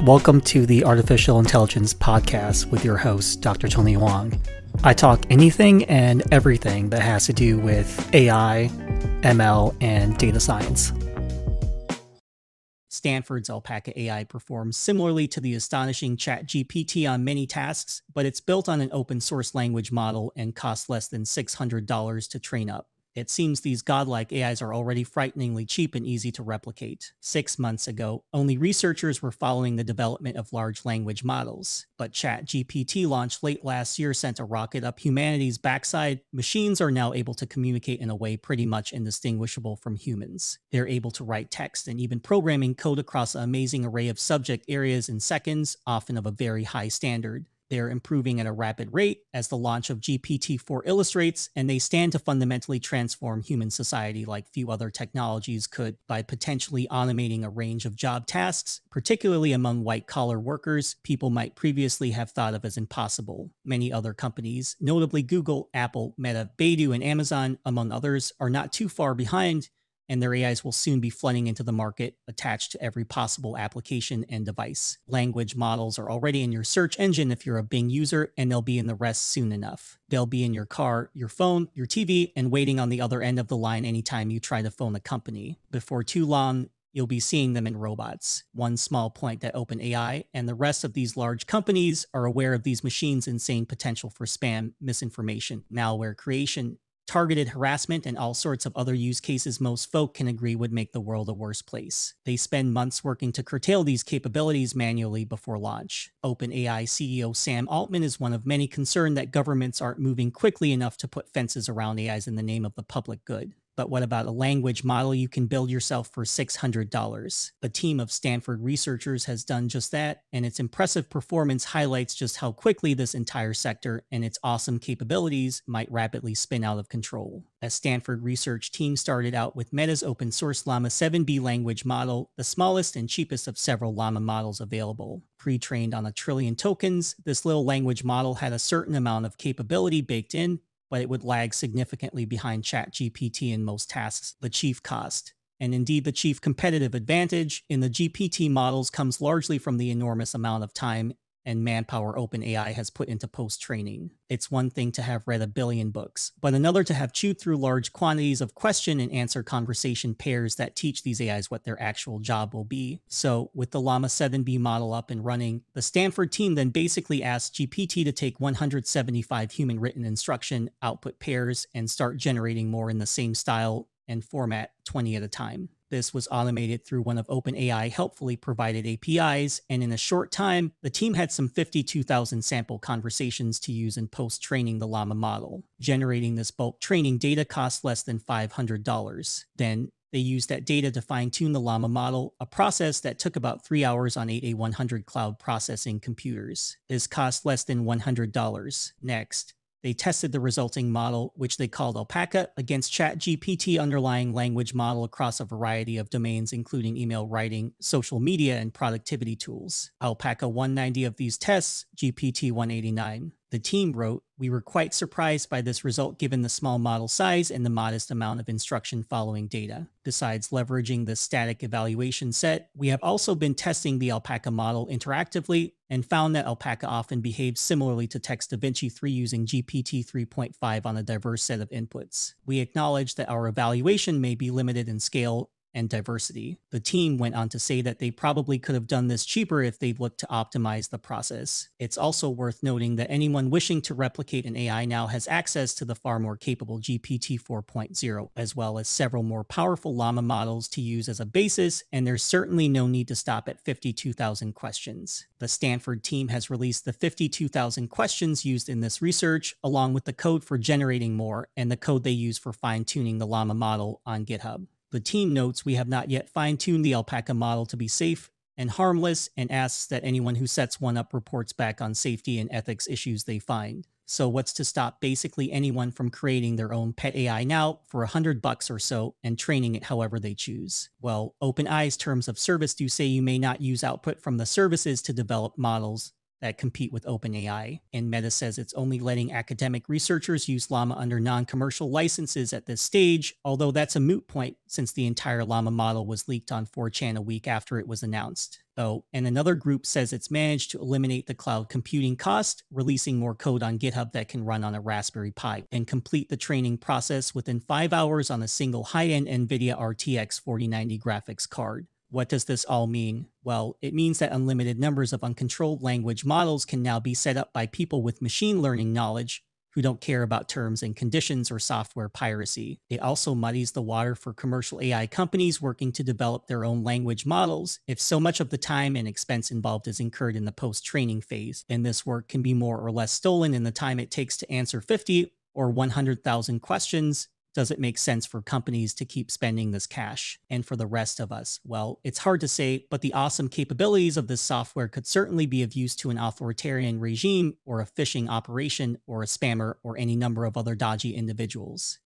Welcome to the Artificial Intelligence Podcast with your host, Dr. Tony Wong. I talk anything and everything that has to do with AI, ML, and data science. Stanford's Alpaca AI performs similarly to the astonishing ChatGPT on many tasks, but it's built on an open source language model and costs less than $600 to train up. It seems these godlike AIs are already frighteningly cheap and easy to replicate. 6 months ago, only researchers were following the development of large language models. But ChatGPT launched late last year sent a rocket up humanity's backside. Machines are now able to communicate in a way pretty much indistinguishable from humans. They're able to write text and even programming code across an amazing array of subject areas in seconds, often of a very high standard. They're improving at a rapid rate, as the launch of GPT-4 illustrates, and they stand to fundamentally transform human society like few other technologies could by potentially automating a range of job tasks, particularly among white-collar workers people might previously have thought of as impossible. Many other companies, notably Google, Apple, Meta, Baidu, and Amazon, among others, are not too far behind, and their AIs will soon be flooding into the market, attached to every possible application and device. Language models are already in your search engine if you're a Bing user, and they'll be in the rest soon enough. They'll be in your car, your phone, your TV, and waiting on the other end of the line anytime you try to phone a company. Before too long, you'll be seeing them in robots. One small point that OpenAI and the rest of these large companies are aware of these machines' insane potential for spam, misinformation, malware creation, targeted harassment, and all sorts of other use cases most folk can agree would make the world a worse place. They spend months working to curtail these capabilities manually before launch. OpenAI CEO Sam Altman is one of many concerned that governments aren't moving quickly enough to put fences around AIs in the name of the public good. But what about a language model you can build yourself for $600? A team of Stanford researchers has done just that, and its impressive performance highlights just how quickly this entire sector and its awesome capabilities might rapidly spin out of control. A Stanford research team started out with Meta's open source Llama 7B language model, the smallest and cheapest of several Llama models available. Pre-trained on 1 trillion tokens, this little language model had a certain amount of capability baked in, but it would lag significantly behind ChatGPT in most tasks, the chief cost. And indeed, the chief competitive advantage in the GPT models comes largely from the enormous amount of time and manpower OpenAI has put into post-training. It's one thing to have read 1 billion books, but another to have chewed through large quantities of question and answer conversation pairs that teach these AIs what their actual job will be. So, with the Llama 7B model up and running, the Stanford team then basically asked GPT to take 175 human-written instruction output pairs and start generating more in the same style and format 20 at a time. This was automated through one of OpenAI helpfully provided APIs, and in a short time, the team had some 52,000 sample conversations to use in post-training the Llama model. Generating this bulk training data cost less than $500. Then, they used that data to fine-tune the Llama model, a process that took about 3 hours on 8 A100 cloud processing computers. This cost less than $100. Next, they tested the resulting model, which they called Alpaca, against ChatGPT underlying language model across a variety of domains, including email writing, social media, and productivity tools. Alpaca 190 of these tests, GPT 189. The team wrote, "We were quite surprised by this result given the small model size and the modest amount of instruction following data. Besides leveraging the static evaluation set, we have also been testing the Alpaca model interactively and found that Alpaca often behaves similarly to TextDaVinci 3 using GPT 3.5 on a diverse set of inputs. We acknowledge that our evaluation may be limited in scale and diversity." The team went on to say that they probably could have done this cheaper if they'd looked to optimize the process. It's also worth noting that anyone wishing to replicate an AI now has access to the far more capable GPT 4.0, as well as several more powerful Llama models to use as a basis, and there's certainly no need to stop at 52,000 questions. The Stanford team has released the 52,000 questions used in this research, along with the code for generating more, and the code they use for fine-tuning the Llama model on GitHub. The team notes we have not yet fine-tuned the Alpaca model to be safe and harmless, and asks that anyone who sets one up reports back on safety and ethics issues they find. So what's to stop basically anyone from creating their own pet AI now for $100 or so and training it however they choose? Well, OpenAI's terms of service do say you may not use output from the services to develop models that compete with OpenAI. And Meta says it's only letting academic researchers use Llama under non-commercial licenses at this stage, although that's a moot point since the entire Llama model was leaked on 4chan a week after it was announced. Oh, and another group says it's managed to eliminate the cloud computing cost, releasing more code on GitHub that can run on a Raspberry Pi and complete the training process within 5 hours on a single high-end NVIDIA RTX 4090 graphics card. What does this all mean? Well, it means that unlimited numbers of uncontrolled language models can now be set up by people with machine learning knowledge who don't care about terms and conditions or software piracy. It also muddies the water for commercial AI companies working to develop their own language models if so much of the time and expense involved is incurred in the post-training phase, and this work can be more or less stolen in the time it takes to answer 50 or 100,000 questions. Does it make sense for companies to keep spending this cash? And for the rest of us, well, it's hard to say, but the awesome capabilities of this software could certainly be of use to an authoritarian regime or a phishing operation or a spammer or any number of other dodgy individuals.